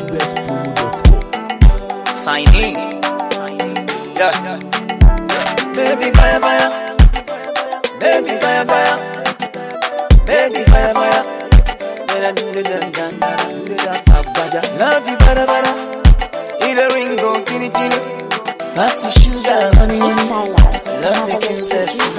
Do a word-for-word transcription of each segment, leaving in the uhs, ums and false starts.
h best promo dot com. Sign in. Yeah. Baby fire fire, baby fire fire, baby fire fire. When I do the dance and I do the dance of Baja, love you better better. In the ring go tini tini, pass the sugar honey honey. Love the cutest.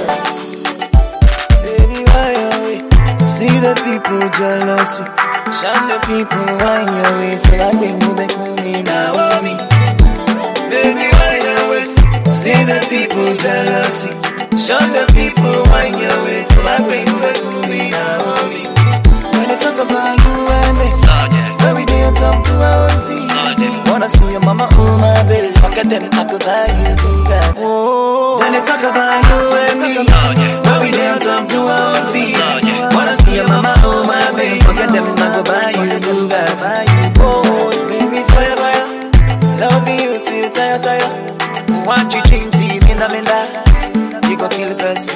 Baby why are we? See the people jealousy, shun the people wine your way. So I bring you back to me now, me. Baby why are we? See the people jealousy, shun the people wine your way. So I bring you back to me now, me. When they talk about you and me, when we do talk to our own team. Wanna see your mama, oh my baby, forget them, I could buy you Bugatti. Oh. When they talk about you and me, when we do talk to our own team. Wanna see your mama, oh my baby, forget them, I could buy you Bugatti. Oh, baby, fire, fire, love you till tire, tire. Want you drink tea, minda, minda, you go kill the person,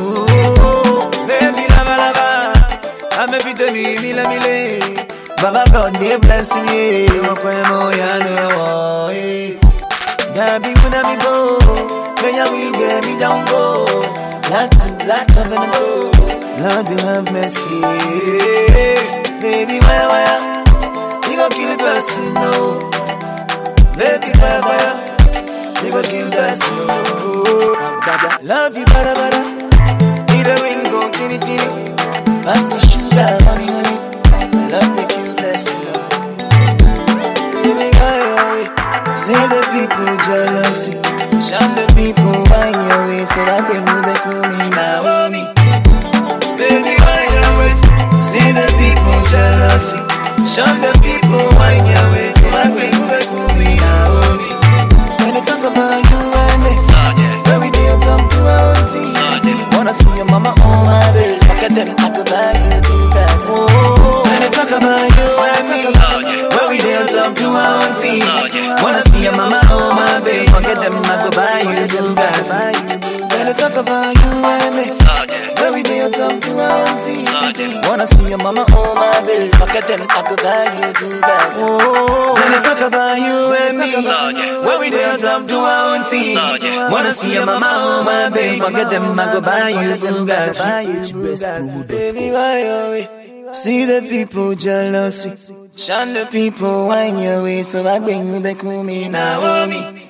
oh. Baby, lava, lava, I'm a bit of me, mila, mila. Baba God, they bless me. You are quite more, ya know, eh. Baby, when I go, when I will get me down, go. Black to black, I'm gonna go. Lord, you have mercy. Baby, why, why? You gon' kill the person, no. Baby, why, why? You gon' kill the person, no. Love you, better, better. Need a ring, go, tini, tini. Pass the sugar, honey, honey. Love the cutest love. Baby, why are we? See the people jealousy, shun the people wine your way. So I bring you back to me now, me. Baby, why are we? See the people jealousy, shun the people wine your way. So I bring you back to me now, me. When they talk about you and me, when we do talk to our own team. Wanna see your mama, oh my baby, forget them, I could buy you Bugatti. Oh. Talk about you and me, when we dance up to our own team. Wanna see your mama, oh my baby, forget them, I go buy you Bugatti. When they talk about you and me, when we dance up to our own team. Wanna see your mama, oh my baby, forget them, I go buy you Bugatti. When they talk about you and me, when we dance up to our own team. Wanna see your mama, oh my baby, forget them, I go buy you Bugatti. h best promo dot com. Baby, why are we? See the people jealousy, shun the people wine your way. So I bring you back to me now, me.